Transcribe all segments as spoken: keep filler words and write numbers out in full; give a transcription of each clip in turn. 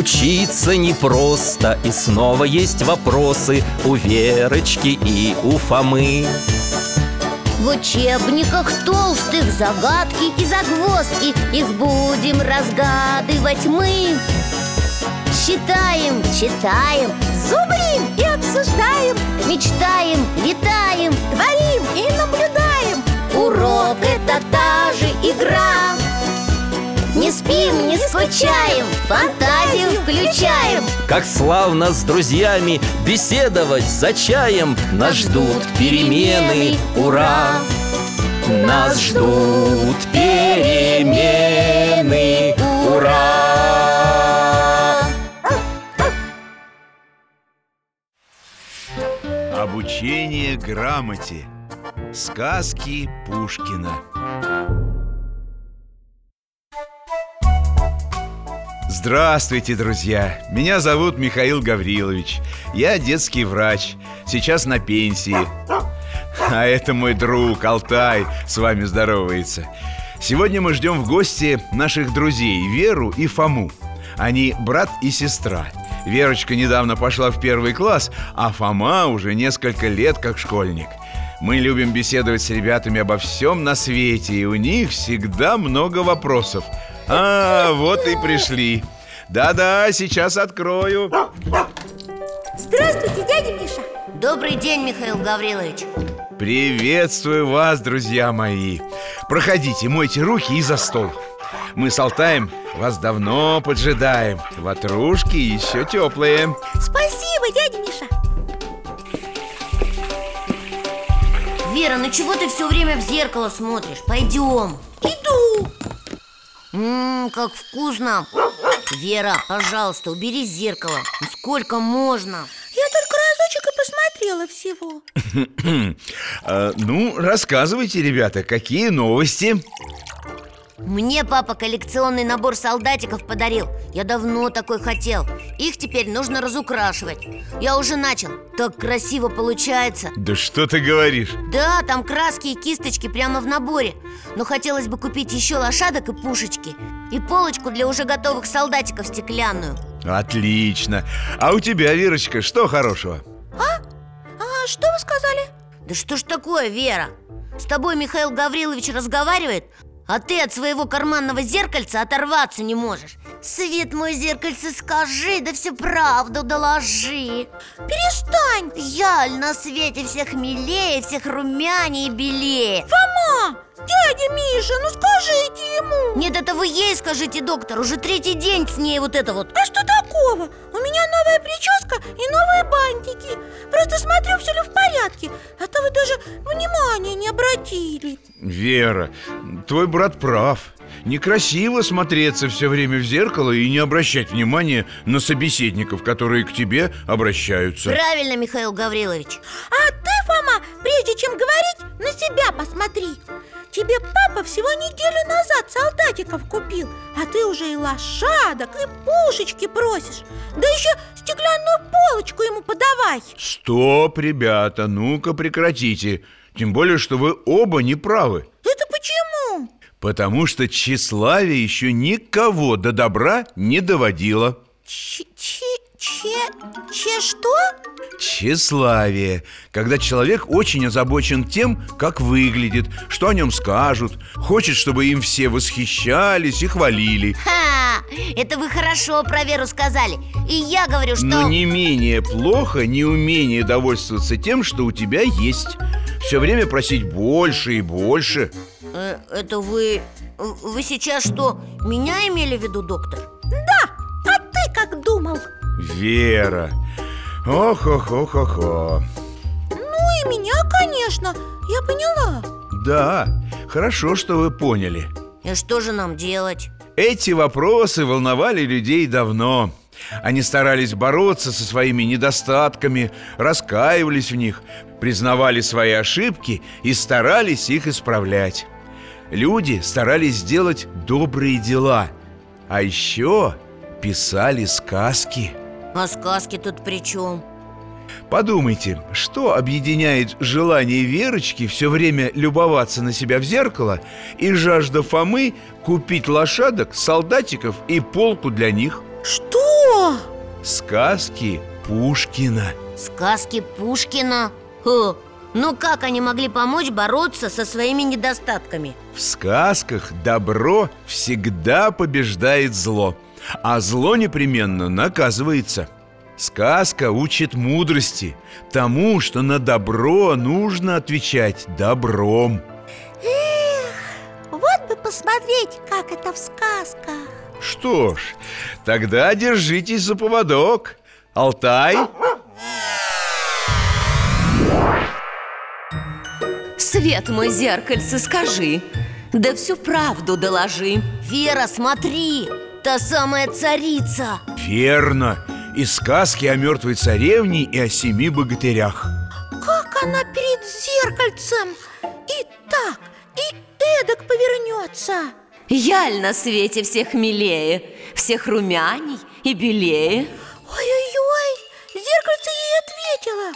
Учиться непросто, и снова есть вопросы у Верочки и у Фомы. В учебниках толстых загадки и загвоздки, их будем разгадывать мы. Считаем, читаем, зубрим и обсуждаем, мечтаем, летаем, творим и наблюдаем. Урок — это та же игра. Не спим, не скучаем, фантазию включаем. Как славно с друзьями беседовать за чаем. Нас ждут перемены, ура! Нас ждут перемены, ура! Обучение грамоте. Сказки Пушкина. Здравствуйте, друзья! Меня зовут Михаил Гаврилович. Я детский врач, сейчас на пенсии. А это мой друг Алтай с вами здоровается. Сегодня мы ждем в гости наших друзей Веру и Фому. Они брат и сестра. Верочка недавно пошла в первый класс, а Фома уже несколько лет как школьник. Мы любим беседовать с ребятами обо всем на свете, и у них всегда много вопросов. А, вот и пришли. Да-да, сейчас открою. Здравствуйте, дядя Миша. Добрый день, Михаил Гаврилович. Приветствую вас, друзья мои. Проходите, мойте руки и за стол. Мы с Алтаем вас давно поджидаем. Ватрушки еще теплые. Спасибо, дядя Миша. Вера, ну чего ты все время в зеркало смотришь? Пойдем. Иду. Ммм, как вкусно. Вера, пожалуйста, убери зеркало. Ну, сколько можно? Я только разочек и посмотрела всего. а, Ну, рассказывайте, ребята, какие новости? Мне папа коллекционный набор солдатиков подарил. Я давно такой хотел. Их теперь нужно разукрашивать. Я уже начал. Так красиво получается. Да что ты говоришь? Да, там краски и кисточки прямо в наборе. Но хотелось бы купить еще лошадок и пушечки. И полочку для уже готовых солдатиков стеклянную. Отлично. А у тебя, Верочка, что хорошего? А? А что вы сказали? Да что ж такое, Вера? С тобой Михаил Гаврилович разговаривает, а ты от своего карманного зеркальца оторваться не можешь. Свет мой, зеркальце, скажи, да всю правду доложи. Перестань. Я на свете всех милее, всех румянее и белее. Фома, дядя Миша, ну скажите ему. Нет, это вы ей скажите, доктор. Уже третий день с ней вот это вот. А что такого? У меня новая прическа и новые бантики. Просто смотрю, все ли в порядке. А то вы даже внимания не обратили. Вера, твой брат прав. Некрасиво смотреться все время в зеркало и не обращать внимания на собеседников, которые к тебе обращаются. Правильно, Михаил Гаврилович. А ты, Фома, прежде чем говорить, на себя посмотри. Тебе папа всего неделю назад солдатиков купил, а ты уже и лошадок, и пушечки просишь. Да еще стеклянную полочку ему подавай. Стоп, ребята, ну-ка прекратите. Тем более, что вы оба не правы. Это почему? Потому что тщеславие еще никого до добра не доводило. Че-че-че что? Тщеславие. Когда человек очень озабочен тем, как выглядит, что о нем скажут, хочет, чтобы им все восхищались и хвалили. Ха! Это вы хорошо про Веру сказали. И я говорю, что... Но не менее плохо неумение довольствоваться тем, что у тебя есть. Все время просить больше и больше. э, Это вы... Вы сейчас что, меня имели в виду, доктор? Да, а ты как думал? Вера, ох-ох-ох-ох-ох. Ну и меня, конечно, я поняла. Да, хорошо, что вы поняли. И что же нам делать? Эти вопросы волновали людей давно. Они старались бороться со своими недостатками, раскаивались в них, признавали свои ошибки и старались их исправлять. Люди старались сделать добрые дела, а еще писали сказки. А сказки тут при чем? Подумайте, что объединяет желание Верочки все время любоваться на себя в зеркало и жажда Фомы купить лошадок, солдатиков и полку для них? Что? Сказки Пушкина. Сказки Пушкина? Хо, ну как они могли помочь бороться со своими недостатками? В сказках добро всегда побеждает зло, а зло непременно наказывается. Сказка учит мудрости, тому, что на добро нужно отвечать добром. Эх, вот бы посмотреть, как это в сказках. Что ж, тогда держитесь за поводок. Алтай? Свет мой, зеркальце, скажи, да всю правду доложи. Вера, смотри, та самая царица. Верно. Из сказки о мертвой царевне и о семи богатырях. Как она перед зеркальцем и так, и эдак повернется. Яль на свете всех милее, всех румяней и белее. Ой-ой-ой, зеркальце ей ответило.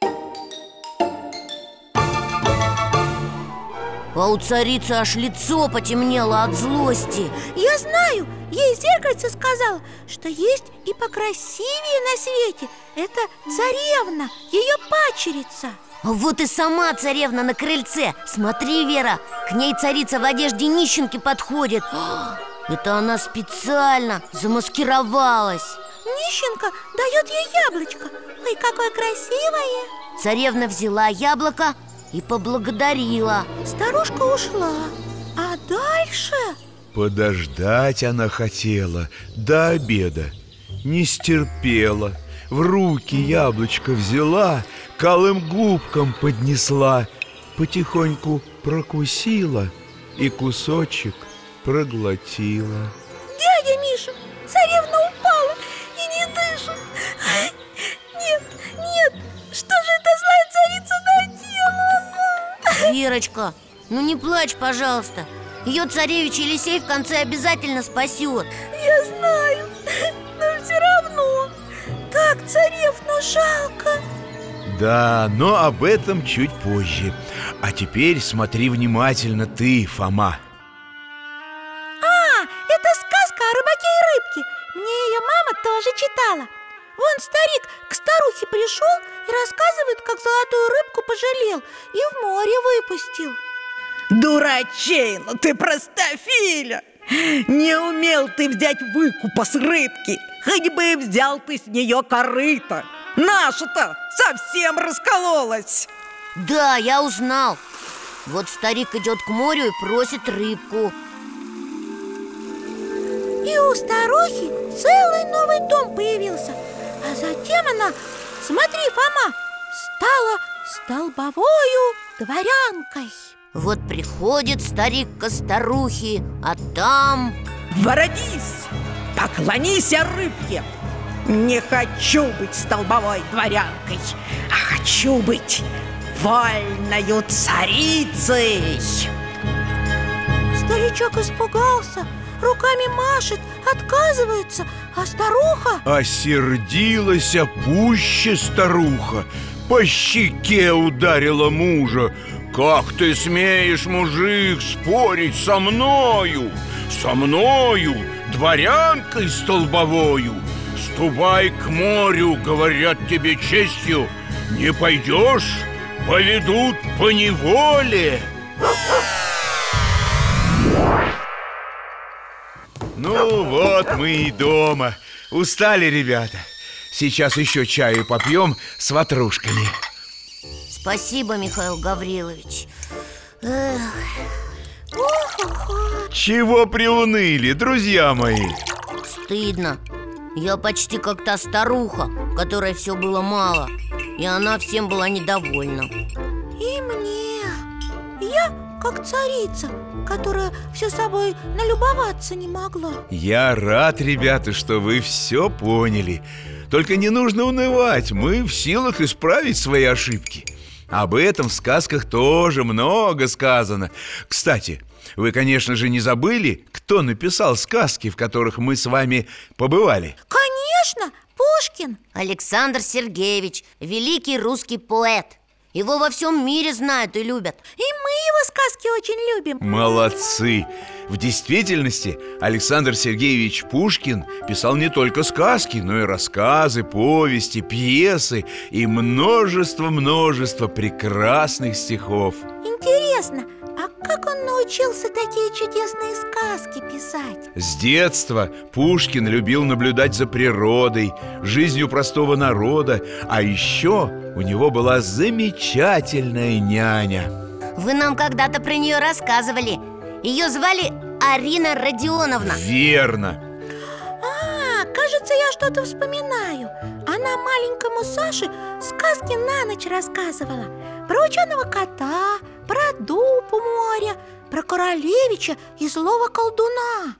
А у царицы аж лицо потемнело от злости. Я знаю, ей зеркальце сказала, что есть и покрасивее на свете. Это царевна, ее падчерица. Вот и сама царевна на крыльце. Смотри, Вера, к ней царица в одежде нищенки подходит. Это она специально замаскировалась. Нищенка дает ей яблочко. Ой, какое красивое. Царевна взяла яблоко и поблагодарила. Старушка ушла. А дальше? Подождать она хотела до обеда. Не стерпела. В руки яблочко взяла, к алым губкам поднесла, потихоньку прокусила и кусочек проглотила. Дядя Миша, царевна упала и не дышит. Нет, нет, что же эта злая царица наделала? Верочка, ну не плачь, пожалуйста. Ее царевич Елисей в конце обязательно спасет. Я знаю, но все равно так царевну жалко. Да, но об этом чуть позже. А теперь смотри внимательно ты, Фома. А, это сказка о рыбаке и рыбке. Мне ее мама тоже читала. Вон старик к старухе пришел и рассказывает, как золотую рыбку пожалел и в море выпустил. Дурачина, ты простофиля! Не умел ты взять выкупа с рыбки. Хоть бы и взял ты с нее корыто. Наша-то совсем раскололась. Да, я узнал. Вот старик идет к морю и просит рыбку. И у старухи целый новый дом появился. А затем она, смотри, Фома, стала столбовою дворянкой. Вот приходит старик ко старухе, а там... Воротись, поклонись рыбке. Не хочу быть столбовой дворянкой, а хочу быть вольною царицей. Старичок испугался, руками машет, отказывается, а старуха... Осердилась пуще старуха, по щеке ударила мужа. Как ты смеешь, мужик, спорить со мною? Со мною, дворянкой столбовою? Ступай к морю, говорят тебе честью. Не пойдешь, поведут по неволе. Ну вот мы и дома. Устали, ребята. Сейчас еще чаю попьем с ватрушками. Спасибо, Михаил Гаврилович. Эх. Чего приуныли, друзья мои? Стыдно. Я почти как та старуха, которой все было мало, и она всем была недовольна. И мне. Я как царица, которая все собой налюбоваться не могла. Я рад, ребята, что вы все поняли. Только не нужно унывать, мы в силах исправить свои ошибки. Об этом в сказках тоже много сказано. Кстати, вы, конечно же, не забыли, кто написал сказки, в которых мы с вами побывали? Конечно, Пушкин. Александр Сергеевич, великий русский поэт. Его во всем мире знают и любят. И мы его сказки очень любим. Молодцы! В действительности Александр Сергеевич Пушкин писал не только сказки, но и рассказы, повести, пьесы и множество-множество прекрасных стихов. Интересно, а как он научился такие чудесные сказки писать? С детства Пушкин любил наблюдать за природой, жизнью простого народа. А еще у него была замечательная няня. Вы нам когда-то про нее рассказывали. Ее звали Арина Родионовна. Верно. А, кажется, я что-то вспоминаю. Она маленькому Саше сказки на ночь рассказывала. Про ученого кота, про дуб у моря, про королевича и злого колдуна.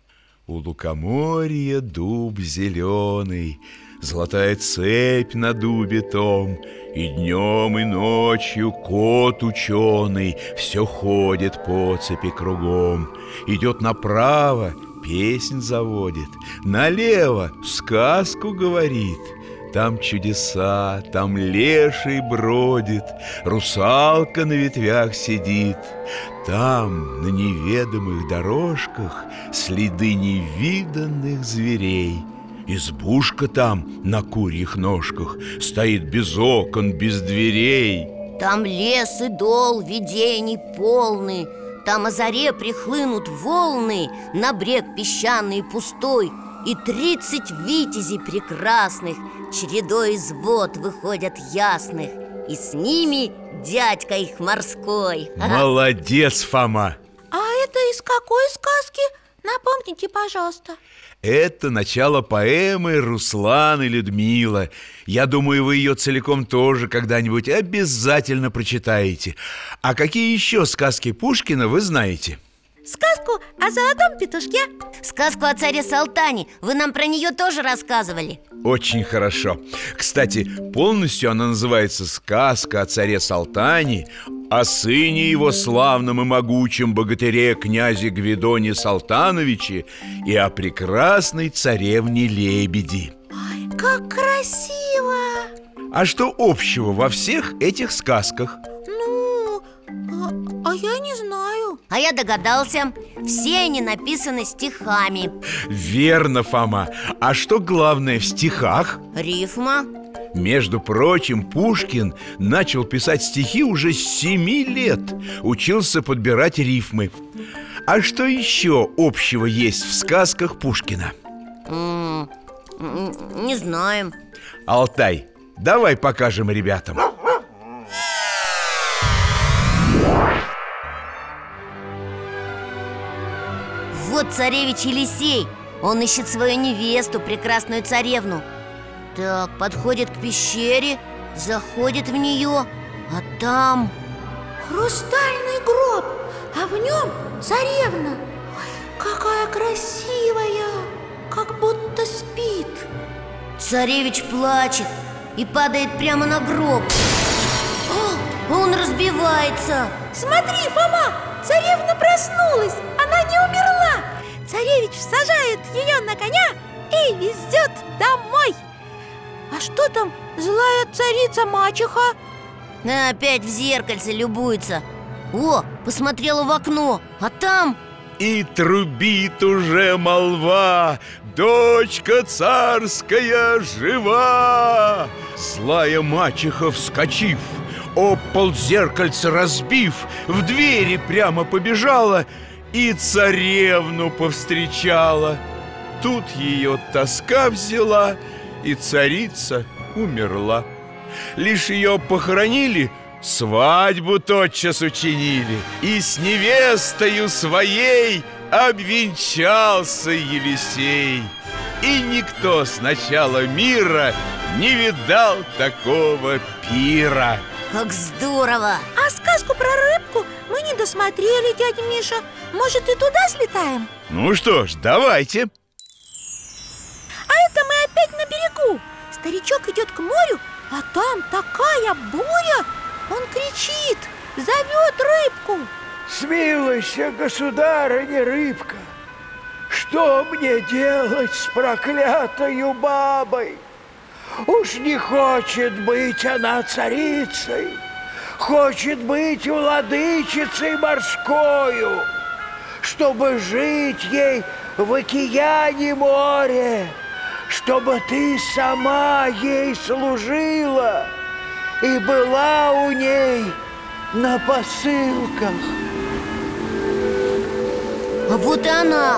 У лукоморья дуб зеленый, золотая цепь на дубе том, и днем, и ночью кот ученый все ходит по цепи кругом. Идет направо, песнь заводит, налево сказку говорит. Там чудеса, там леший бродит, русалка на ветвях сидит. Там на неведомых дорожках следы невиданных зверей. Избушка там на курьих ножках стоит без окон, без дверей. Там лес и дол видений полный. Там о заре прихлынут волны на брег песчаный и пустой, и тридцать витязей прекрасных чередой из вод выходят ясных, и с ними дядька их морской. Молодец, Фома! А это из какой сказки? Напомните, пожалуйста. Это начало поэмы «Руслан и Людмила». Я думаю, вы ее целиком тоже когда-нибудь обязательно прочитаете. А какие еще сказки Пушкина вы знаете? Сказку о золотом петушке. Сказку о царе Салтане. Вы нам про нее тоже рассказывали. Очень хорошо. Кстати, полностью она называется «Сказка о царе Салтане, о сыне его славном и могучем богатыре князе Гвидоне Салтановиче и о прекрасной царевне Лебеди». Ой, как красиво! А что общего во всех этих сказках? Ну, а, а я не знаю. А я догадался. Все они написаны стихами. Верно, Фома. А что главное в стихах? Рифма. Между прочим, Пушкин начал писать стихи уже с семи лет. Учился подбирать рифмы. А что еще общего есть в сказках Пушкина? М-м, не знаем. Алтай, давай покажем ребятам. Вот царевич Елисей. Он ищет свою невесту, прекрасную царевну. Так, подходит к пещере, заходит в нее, а там... Хрустальный гроб, а в нем царевна. Ой, какая красивая, как будто спит. Царевич плачет и падает прямо на гроб. О, он разбивается. Смотри, Фома, царевна проснулась, она не умерла. Царевич сажает ее на коня и везет домой. А что там злая царица-мачеха? Опять в зеркальце любуется. О, посмотрела в окно, а там... И трубит уже молва, дочка царская жива. Злая мачеха, вскочив, об пол зеркальце разбив, в двери прямо побежала и царевну повстречала. Тут ее тоска взяла, и царица умерла. Лишь ее похоронили, свадьбу тотчас учинили, и с невестою своей обвенчался Елисей. И никто с начала мира не видал такого пира. Как здорово! А сказку про рыбку мы не досмотрели, дядя Миша. Может, и туда слетаем? Ну что ж, давайте. А это мы опять на берегу. Старичок идет к морю, а там такая буря. Он кричит, зовет рыбку. Смилуйся, государыня рыбка, что мне делать с проклятою бабой? Уж не хочет быть она царицей, хочет быть владычицей морскою, чтобы жить ей в океане море, чтобы ты сама ей служила и была у ней на посылках. А вот и она.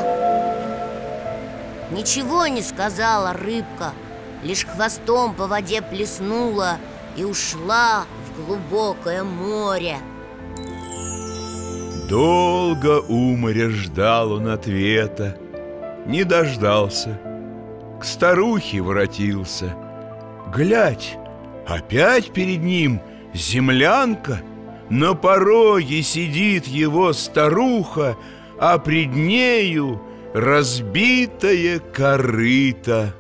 Ничего не сказала рыбка, лишь хвостом по воде плеснула и ушла в глубокое море. Долго у моря ждал он ответа, не дождался. К старухе воротился. Глядь, опять перед ним землянка. На пороге сидит его старуха, а пред нею разбитое корыто.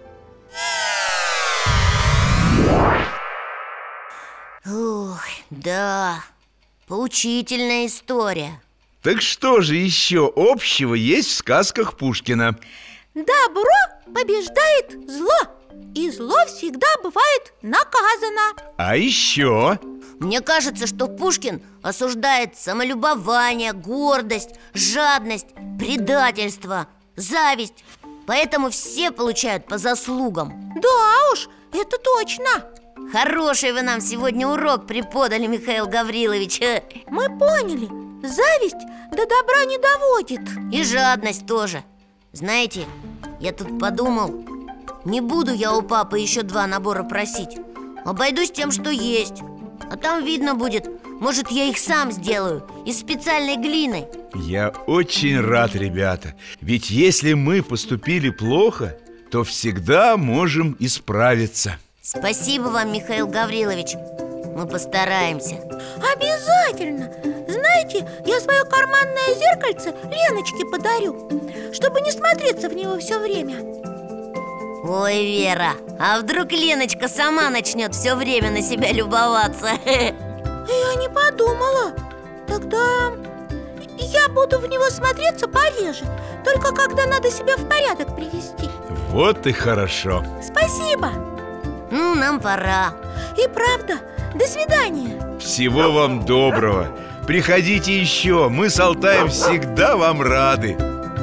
Ух, да, поучительная история. Так что же еще общего есть в сказках Пушкина? Добро побеждает зло, и зло всегда бывает наказано. А еще? Мне кажется, что Пушкин осуждает самолюбование, гордость, жадность, предательство, зависть. Поэтому все получают по заслугам. Да уж, это точно. Хороший вы нам сегодня урок преподали, Михаил Гаврилович. Мы поняли, зависть до добра не доводит. И жадность тоже. Знаете, я тут подумал, не буду я у папы еще два набора просить. Обойдусь тем, что есть. А там видно будет, может, я их сам сделаю из специальной глины. Я очень рад, ребята. Ведь если мы поступили плохо, то всегда можем исправиться. Спасибо вам, Михаил Гаврилович. Мы постараемся. Обязательно. Знаете, я свое карманное зеркальце Леночке подарю, чтобы не смотреться в него все время. Ой, Вера, а вдруг Леночка сама начнет все время на себя любоваться? Я не подумала. Тогда я буду в него смотреться пореже, только когда надо себя в порядок привести. Вот и хорошо. Спасибо. Ну, нам пора. И правда, до свидания. Всего вам доброго. Приходите еще, мы с Алтаем всегда вам рады.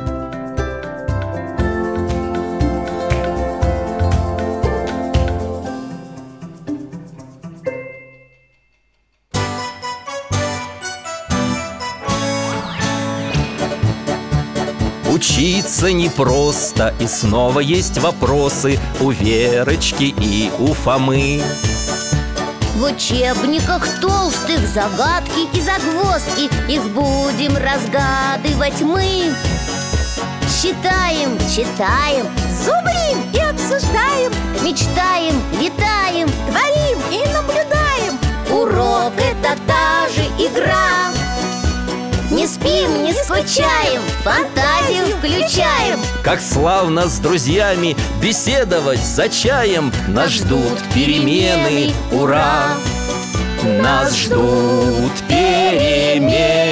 Учиться непросто, и снова есть вопросы у Верочки и у Фомы. В учебниках толстых загадки и загвоздки, их будем разгадывать мы. Считаем, читаем, зубрим и обсуждаем, мечтаем, летаем, творим и наблюдаем. Урок — это та же игра. Не спим, не скучаем, фантазию включаем. Как славно с друзьями беседовать за чаем. Нас ждут перемены, ура! Нас ждут перемены.